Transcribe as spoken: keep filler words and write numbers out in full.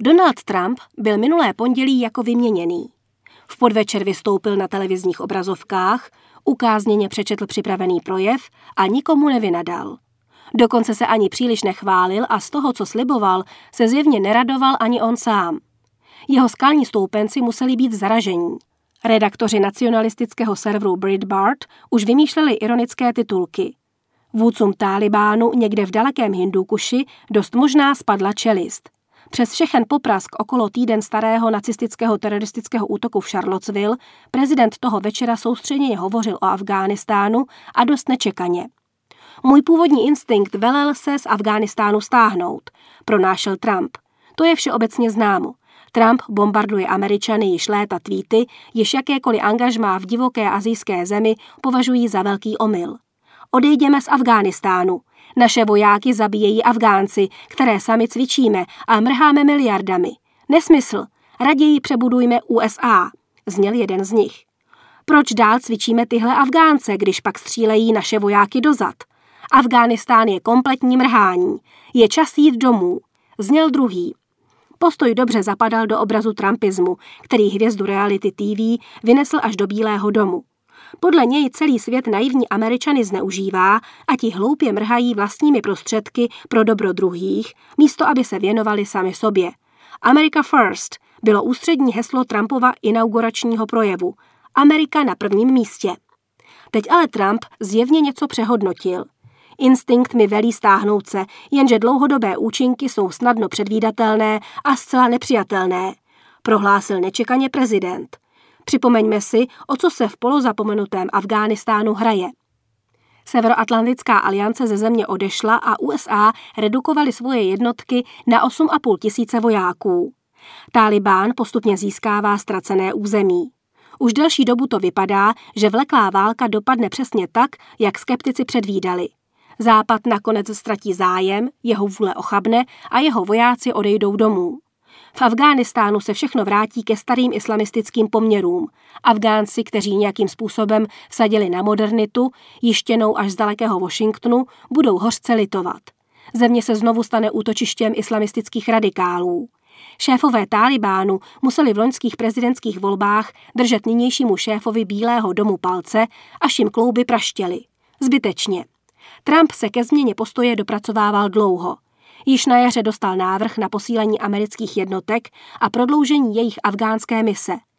Donald Trump byl minulé pondělí jako vyměněný. V podvečer vystoupil na televizních obrazovkách, ukázněně přečetl připravený projev a nikomu nevynadal. Dokonce se ani příliš nechválil a z toho, co sliboval, se zjevně neradoval ani on sám. Jeho skalní stoupenci museli být zaražení. Redaktoři nacionalistického serveru Breitbart už vymýšleli ironické titulky. Vůdcům Tálibánu někde v dalekém Hindukuši dost možná spadla čelist. Přes všechen poprask okolo týden starého nacistického teroristického útoku v Charlottesville prezident toho večera soustředěně hovořil o Afghánistánu a dost nečekaně. Můj původní instinkt velel se z Afghánistánu stáhnout, pronášel Trump. To je všeobecně známo. Trump bombarduje Američany již léta tweety, již jakékoliv angažmá v divoké asijské zemi považují za velký omyl. Odejdeme z Afghánistánu. Naše vojáky zabíjejí Afgánci, které sami cvičíme a mrháme miliardami. Nesmysl. Raději přebudujme U S A, zněl jeden z nich. Proč dál cvičíme tyhle Afgánce, když pak střílejí naše vojáky dozad? Afghánistán je kompletní mrhání. Je čas jít domů, zněl druhý. Postoj dobře zapadal do obrazu trumpismu, který hvězdu reality T V vynesl až do Bílého domu. Podle něj celý svět naivní Američany zneužívá a ti hloupě mrhají vlastními prostředky pro dobro druhých, místo aby se věnovali sami sobě. America First bylo ústřední heslo Trumpova inauguračního projevu. Amerika na prvním místě. Teď ale Trump zjevně něco přehodnotil. Instinkt mi velí stáhnout se, jenže dlouhodobé účinky jsou snadno předvídatelné a zcela nepřijatelné, prohlásil nečekaně prezident. Připomeňme si, o co se v polozapomenutém Afghánistánu hraje. Severoatlantická aliance ze země odešla a U S A redukovaly svoje jednotky na osm a půl tisíce vojáků. Tálibán postupně získává ztracené území. Už delší dobu to vypadá, že vleklá válka dopadne přesně tak, jak skeptici předvídali. Západ nakonec ztratí zájem, jeho vůle ochabne a jeho vojáci odejdou domů. V Afghánistánu se všechno vrátí ke starým islamistickým poměrům. Afgánci, kteří nějakým způsobem vsadili na modernitu, jištěnou až z dalekého Washingtonu, budou hořce litovat. Země se znovu stane útočištěm islamistických radikálů. Šéfové Tálibánu museli v loňských prezidentských volbách držet nynějšímu šéfovi Bílého domu palce, až jim klouby praštěly. Zbytečně. Trump se ke změně postoje dopracovával dlouho. Již na jaře dostal návrh na posílení amerických jednotek a prodloužení jejich afgánské mise.